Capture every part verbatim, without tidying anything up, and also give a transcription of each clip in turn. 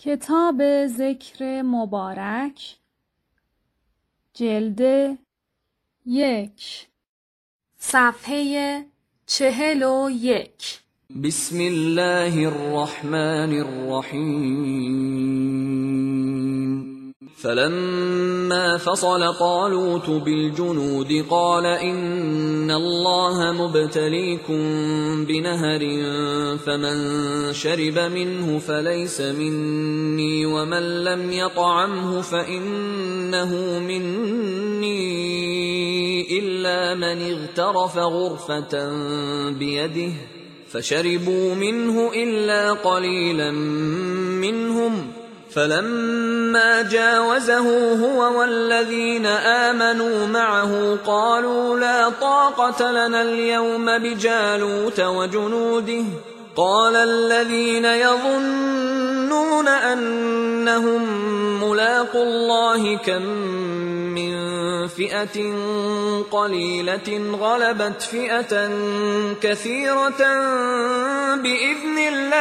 کتاب ذکر مبارک، جلد یک، صفحه چهل و یک. بسم الله الرحمن الرحیم. فلما فصل طالوت بالجنود قال إن الله مبتليكم بنهر فمن شرب منه فليس مني ومن لم يطعمه فإنه مني إلا من اغترف غرفة بيده فشربوا منه إلا قليلا منهم فلما جاوزه هو والذين آمنوا معه قالوا لا طاقة لنا اليوم بجالوت وجنوده قال الذين يظنون أنهم ملاقو الله كم من فئة قليلة غلبت فئة كثيرة بإذن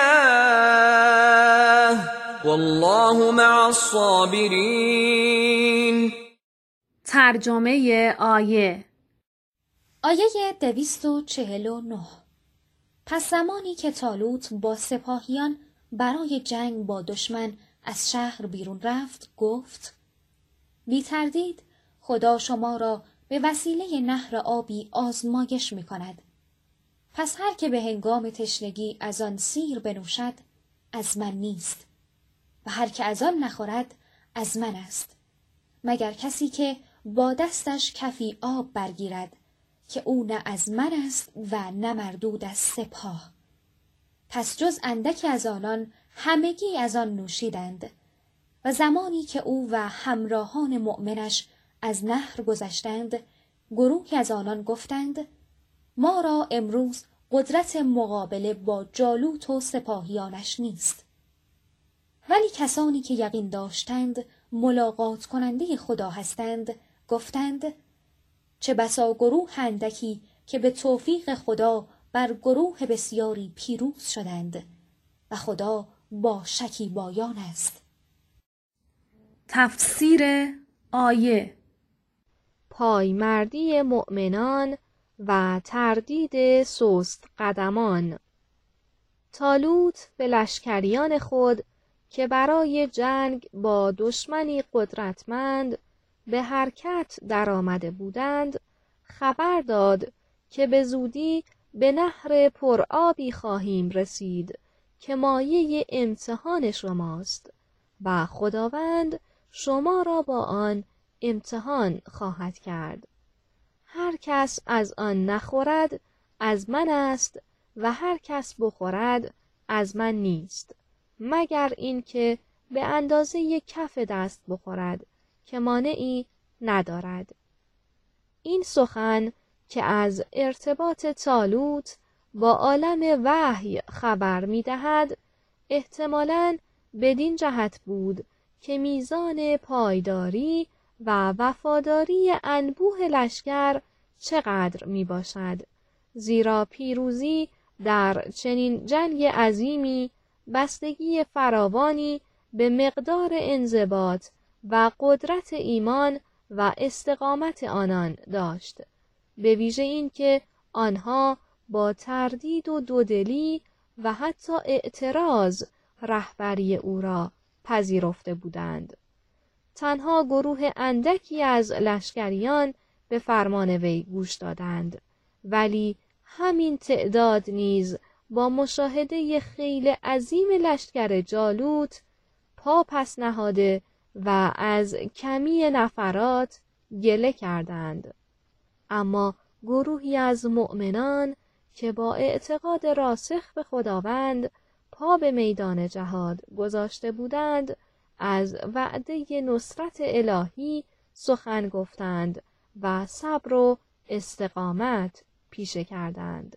الله والله مع الصابرین. ترجمه آیه. آیه دویست و چهل و نه. پس زمانی که طالوت با سپاهیان برای جنگ با دشمن از شهر بیرون رفت گفت: بی تردید خدا شما را به وسیله نهر آبی آزمایش می کند. پس هر که به هنگام تشنگی از آن سیر بنوشد از من نیست و هر که از آن نخورد از من است، مگر کسی که با دستش کفی آب برگیرد که او نه از من است و نه مردود از سپاه. پس جز اندکی از آنان همگی از آن نوشیدند. و زمانی که او و همراهان مؤمنش از نهر گذشتند، گروهی از آنان گفتند: ما را امروز قدرت مقابله با جالوت و سپاهیانش نیست. ولی کسانی که یقین داشتند ملاقات کننده خدا هستند گفتند: چه بسا گروه اندکی که به توفیق خدا بر گروه بسیاری پیروز شدند و خدا با شکیبایان است. تفسیر آیه. پایمردی مؤمنان و تردید سست قدمان. طالوت به لشکریان خود که برای جنگ با دشمنی قدرتمند به حرکت درآمده بودند خبر داد که به زودی به نهر پرآبی خواهیم رسید که مایه امتحان شماست و خداوند شما را با آن امتحان خواهد کرد. هر کس از آن نخورد از من است و هر کس بخورد از من نیست، مگر اینکه به اندازه کف دست بخورد که مانعی ندارد. این سخن که از ارتباط طالوت با عالم وحی خبر می دهد احتمالاً بدین جهت بود که میزان پایداری و وفاداری انبوه لشکر چقدر می باشد، زیرا پیروزی در چنین جنگ عظیمی بستگی فراوانی به مقدار انضباط و قدرت ایمان و استقامت آنان داشت، به ویژه این که آنها با تردید و دودلی و حتی اعتراض رهبری او را پذیرفته بودند. تنها گروه اندکی از لشکریان به فرمان وی گوش دادند، ولی همین تعداد نیز با مشاهده خیل عظیم لشکر جالوت پا پس نهاده و از کمی نفرات گله کردند. اما گروهی از مؤمنان که با اعتقاد راسخ به خداوند پا به میدان جهاد گذاشته بودند از وعده نصرت الهی سخن گفتند و صبر و استقامت پیشه کردند.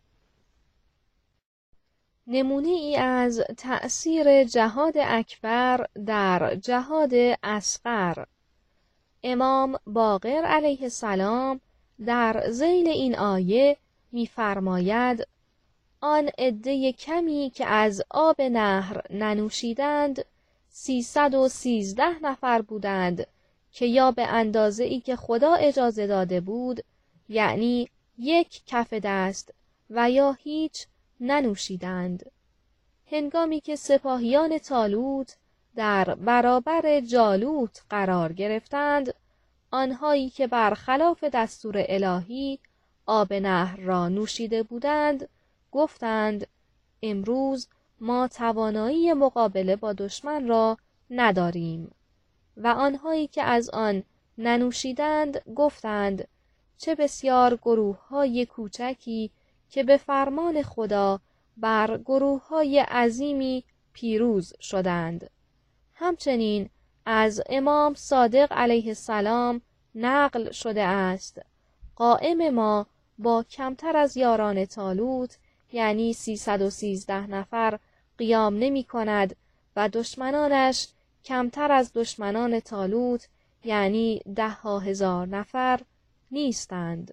نمونه ای از تأثیر جهاد اکبر در جهاد اصغر. امام باقر علیه السلام در ذیل این آیه می‌فرماید: آن عده کمی که از آب نهر ننوشیدند سیصد و سیزده نفر بودند که یا به اندازه ای که خدا اجازه داده بود، یعنی یک کف دست، و یا هیچ ننوشیدند. هنگامی که سپاهیان طالوت در برابر جالوت قرار گرفتند، آنهایی که برخلاف دستور الهی آب نهر را نوشیده بودند، گفتند امروز ما توانایی مقابله با دشمن را نداریم. و آنهایی که از آن ننوشیدند گفتند چه بسیار گروه‌های کوچکی که به فرمان خدا بر گروه‌های عظیمی پیروز شدند. همچنین از امام صادق علیه السلام نقل شده است قائم ما با کمتر از یاران طالوت یعنی سیصد و سیزده نفر قیام نمی کند و دشمنانش کمتر از دشمنان طالوت یعنی ده ها هزار نفر نیستند.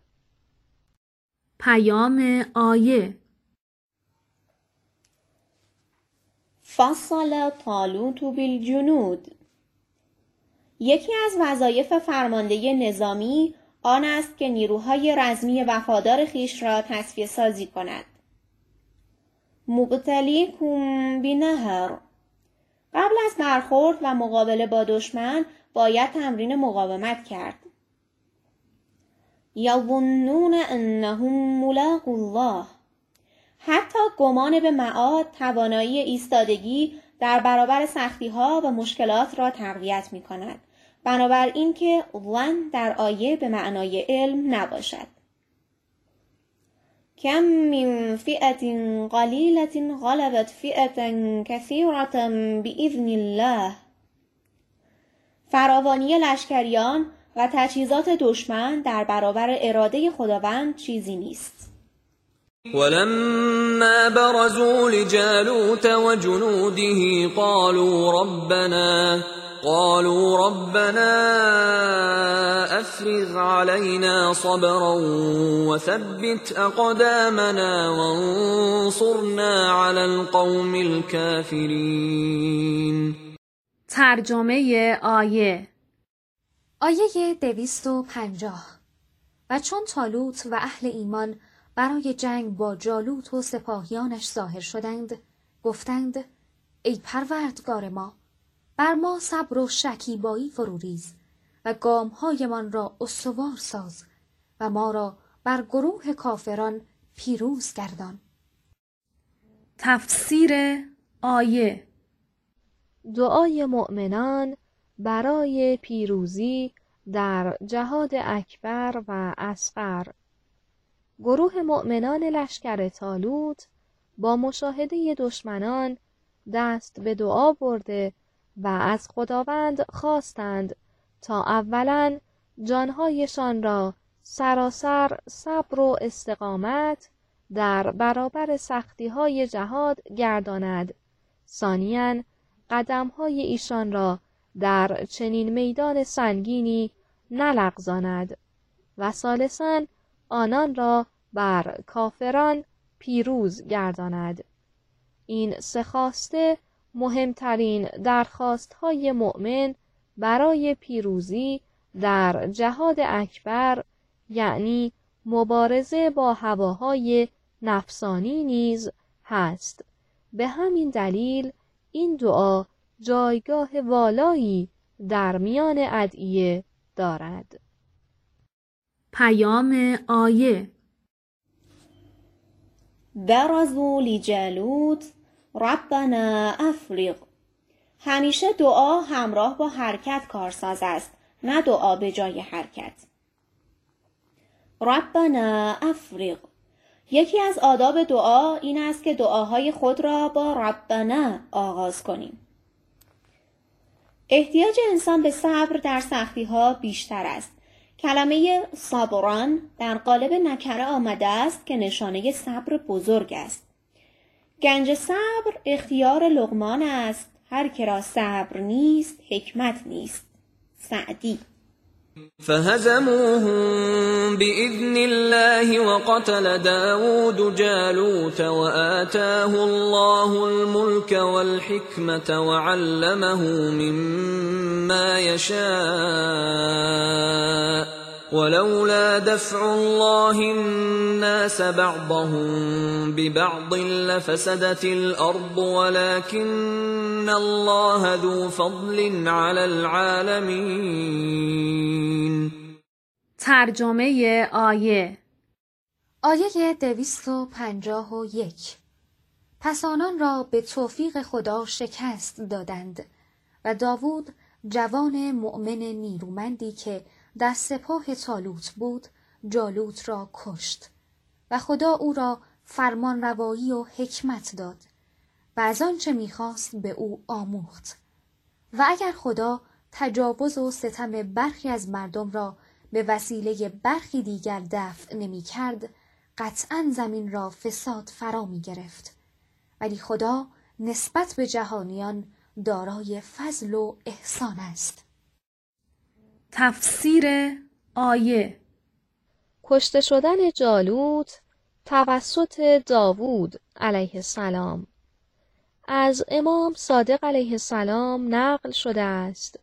پیام آیه: فصل طالوت بالجنود. یکی از وظایف فرمانده نظامی آن است که نیروهای رزمی وفادار خیش را تصفیه سازی کند. مبتلیکم بنهر. قبل از برخورد و مقابله با دشمن باید تمرین مقاومت کرد. یظنون انهم ملاقو الله. حتی گمان به معاد توانایی ایستادگی در برابر سختی‌ها و مشکلات را تقویت می‌کند. بنابراین که ظن در آیه به معنای علم نباشد. کم من فئة قلیلة غلبت فئة کثیرة بإذن الله. فراوانی لشکریان و تجهیزات دشمن در برابر اراده خداوند چیزی نیست. ولما برزوا لجالوت وجنوده قالوا ربنا قالوا ربنا أفرغ علينا صبرا وثبت أقدامنا وانصرنا على القوم الكافرين. ترجمه آیه: آیه دویست و پنجاه. و چون طالوت و اهل ایمان برای جنگ با جالوت و سپاهیانش ظاهر شدند، گفتند ای پروردگار ما، بر ما صبر و شکیبایی فروریز و گامهایمان را استوار ساز و ما را بر گروه کافران پیروز گردان. تفسیر آیه: دعای مؤمنان برای پیروزی در جهاد اکبر و اصغر. گروه مؤمنان لشکر طالوت با مشاهده دشمنان دست به دعا برده و از خداوند خواستند تا اولاً جانهایشان را سراسر صبر و استقامت در برابر سختی‌های جهاد گرداند، ثانیاً قدم‌های ایشان را در چنین میدان سنگینی نلغزاند و ثالثاً آنان را بر کافران پیروز گرداند. این سه خواسته مهمترین درخواست‌های مؤمن برای پیروزی در جهاد اکبر یعنی مبارزه با هواهای نفسانی نیز هست. به همین دلیل این دعا جایگاه والایی در میان ادعیه دارد. پیام آیه: برزوا لجالوت ربنا افرغ. همیشه دعا همراه با حرکت کارساز است، نه دعا به جای حرکت. ربنا افرغ. یکی از آداب دعا این است که دعاهای خود را با ربنا آغاز کنیم. احتیاج انسان به صبر در سختی‌ها بیشتر است. کلمه صبران در قالب نکره آمده است که نشانه صبر بزرگ است. گنج صبر اختیار لقمان است، هر که را صبر نیست حکمت نیست. سعدی. فهزموهم بإذن الله وقتل داود جالوت وآتاه الله الملك والحكمة وعلمه مما يشاء ولولا دفع الله الناس بعضهم ببعض لفسدت الأرض ولكن الله ذو فضل على العالمين. ترجمه آیه آیه دویست و پنجاه و یک. پس آنان را به توفیق خدا شکست دادند و داوود جوان مؤمن نیرومندی که در سپاه طالوت بود جالوت را کشت و خدا او را فرمان روایی و حکمت داد و از آنچه می‌خواست به او آموخت. و اگر خدا تجاوز و ستم برخی از مردم را به وسیله برخی دیگر دفع نمی کرد، قطعاً زمین را فساد فرا می گرفت. ولی خدا نسبت به جهانیان دارای فضل و احسان است. تفسیر آیه کشته شدن جالوت توسط داوود علیه السلام. از امام صادق علیه السلام نقل شده است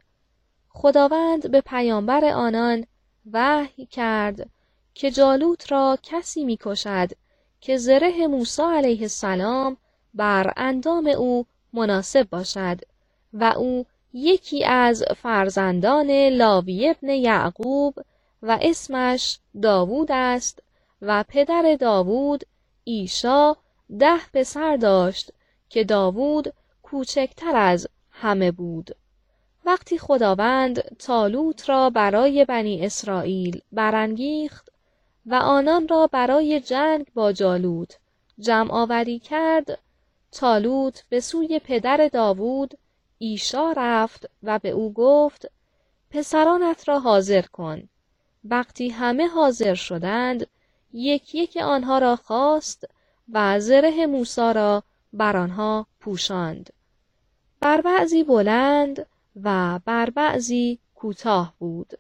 خداوند به پیامبر آنان وحی کرد که جالوت را کسی می کشد که زره موسی علیه السلام بر اندام او مناسب باشد و او یکی از فرزندان لاوی ابن یعقوب و اسمش داوود است و پدر داوود ایشا ده پسر داشت که داوود کوچکتر از همه بود. وقتی خداوند طالوت را برای بنی اسرائیل برانگیخت و آنان را برای جنگ با جالوت جمع آوری کرد، طالوت به سوی پدر داوود ایشا رفت و به او گفت پسرانت را حاضر کن. وقتی همه حاضر شدند یک یک آنها را خواست و زره موسی را بر آنها پوشاند. بر بعضی بلند و بر بعضی کوتاه بود.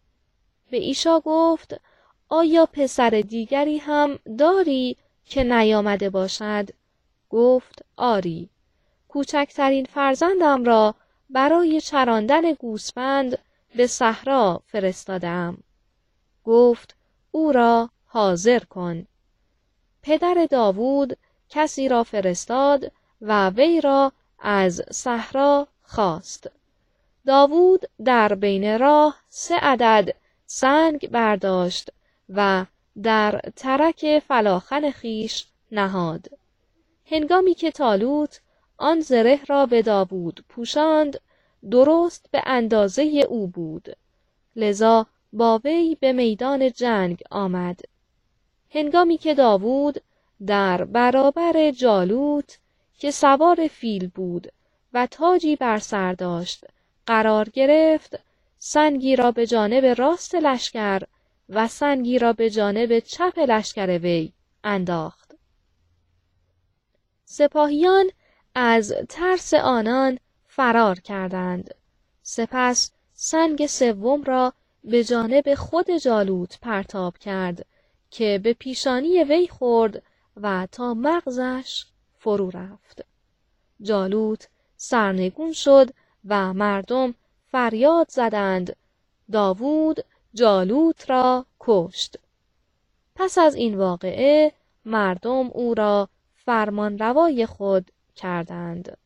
به ایشا گفت آیا پسر دیگری هم داری که نیامده باشد؟ گفت آری. کوچکترین فرزندم را برای چراندن گوسفند به صحرا فرستادم. گفت او را حاضر کن. پدر داوود کسی را فرستاد و وی را از صحرا خواست. داوود در بین راه سه عدد سنگ برداشت و در ترک فلاخن خیش نهاد. هنگامی که طالوت آن زره را به داوود پوشاند درست به اندازه او بود، لذا با وی به میدان جنگ آمد. هنگامی که داوود در برابر جالوت که سوار فیل بود و تاجی بر سر داشت قرار گرفت، سنگی را به جانب راست لشکر و سنگی را به جانب چپ لشکر وی انداخت. سپاهیان از ترس آنان فرار کردند. سپس سنگ سوم را به جانب خود جالوت پرتاب کرد که به پیشانی وی خورد و تا مغزش فرو رفت. جالوت سرنگون شد و مردم فریاد زدند داوود جالوت را کشت. پس از این واقعه مردم او را فرمانروای خود کردند.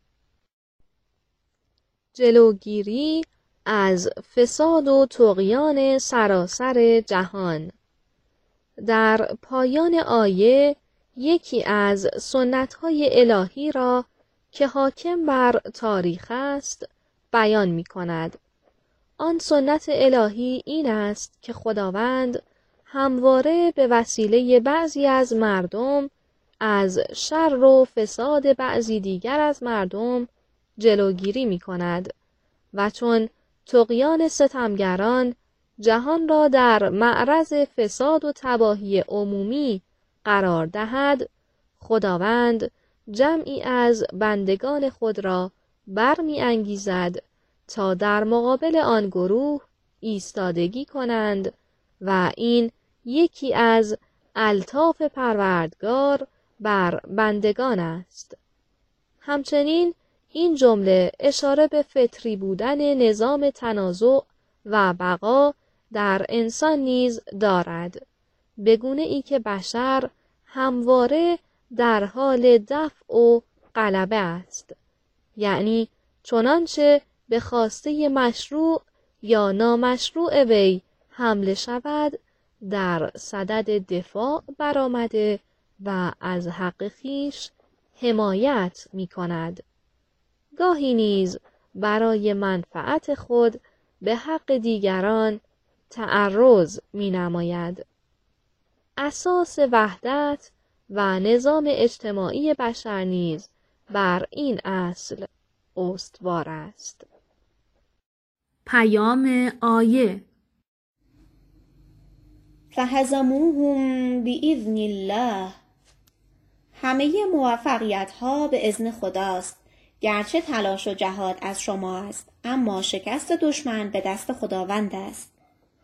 جلوگیری از فساد و طغیان سراسر جهان. در پایان آیه یکی از سنت‌های الهی را که حاکم بر تاریخ است بیان می‌کند. آن سنت الهی این است که خداوند همواره به وسیله بعضی از مردم از شر و فساد بعضی دیگر از مردم جلوگیری می‌کند و چون طغیان ستمگران جهان را در معرض فساد و تباهی عمومی قرار دهد، خداوند جمعی از بندگان خود را برمی انگیزد تا در مقابل آن گروه ایستادگی کنند و این یکی از الطاف پروردگار بر بندگان است. همچنین این جمله اشاره به فطری بودن نظام تنازع و بقا در انسان نیز دارد، به گونه ای که بشر همواره در حال دفع و غلبه است، یعنی چنانچه به خواسته مشروع یا نامشروع وی حمله شود در صدد دفاع برآمده و از حق خویش حمایت می کند. گاهی نیز برای منفعت خود به حق دیگران تعرض می نماید. اساس وحدت و نظام اجتماعی بشر نیز بر این اصل استوار است. پیام آیه: فهزموهم بإذن الله. همه موفقیت ها به اذن خداست، گرچه تلاش و جهاد از شما است، اما شکست دشمن به دست خداوند است.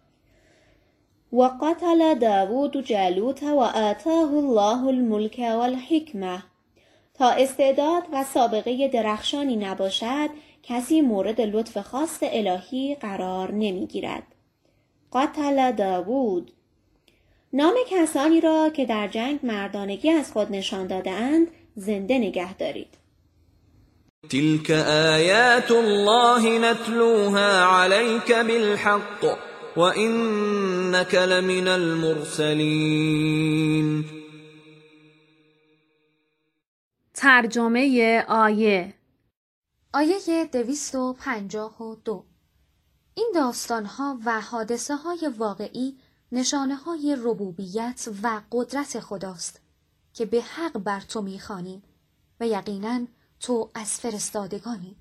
و قتل داوود جالوت و آتاه الله الملک والحکمه. تا استعداد و سابقه درخشانی نباشد، کسی مورد لطف خاص الهی قرار نمی گیرد. قتل داوود، نام کسانی را که در جنگ مردانگی از خود نشان داده‌اند زنده نگه دارید. تلك آیات الله نتلوها عليك بالحق وإنك لمن المرسلین. ترجمه آیه: آیه دویست و پنجاه و دو. این داستانها و حادثه های واقعی نشانه های ربوبیت و قدرت خداست که به حق بر تو می‌خوانیم و یقیناً تو از فرستادگانی.